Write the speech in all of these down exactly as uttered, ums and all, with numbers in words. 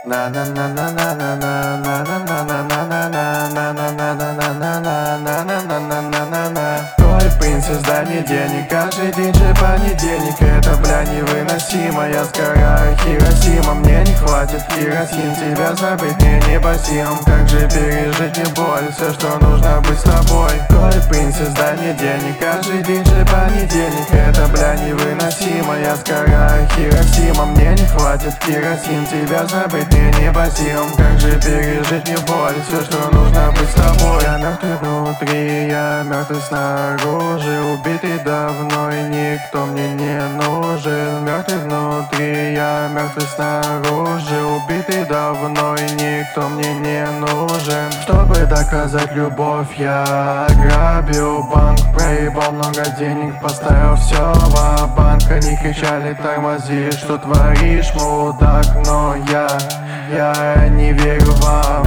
Твой принцесс, дай мне денег, каждый день же понедельник. Это, бля, невыносимо, я сгораю, Хиросима. Мне не хватит керосин, тебя забыть мне не по силам. Как же пережить не боль, все, что нужно быть с тобой. Твой принцесс, дай мне денег, каждый день же понедельник. Это, бля, невыносимо, я сгораю, Хиросима. Мне не хватит керосин, тебя забыть мне не по силам. Как же пережить не боль, все, что нужно быть с тобой. Я мертвый внутри, я мертвый снаружи. Убитый давно и никто мне не нужен. Мертвый внутри, я мертвый снаружи. Убитый давно и никто мне не нужен. Чтобы доказать любовь, я ограбил банк. Проебал много денег, поставил все в банк. Они кричали: тормози, что творишь, мудак. Но я, я не верю вам.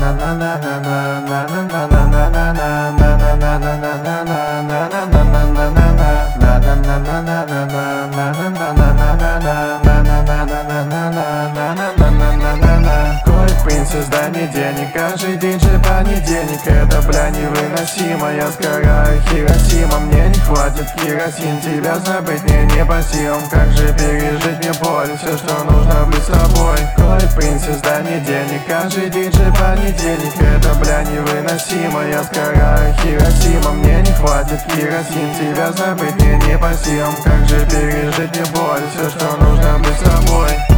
Твой принцесс, дай мне денег, каждый день же понедельник. Это, бля, невыносимо, я сгораю, Хиросима. Мне не хватит керосин, тебя забыть мне не по силам. Как же пережить мне боль, все, что нужно быть с тобой. Твой принцесс, дай мне денег, каждый день же понедельник. Это, бля, невыносимо, я сгораю, Хиросима. Мне не хватит керосин, тебя забыть мне не по силам. Как же пережить мне боль, все, что нужно быть с тобой.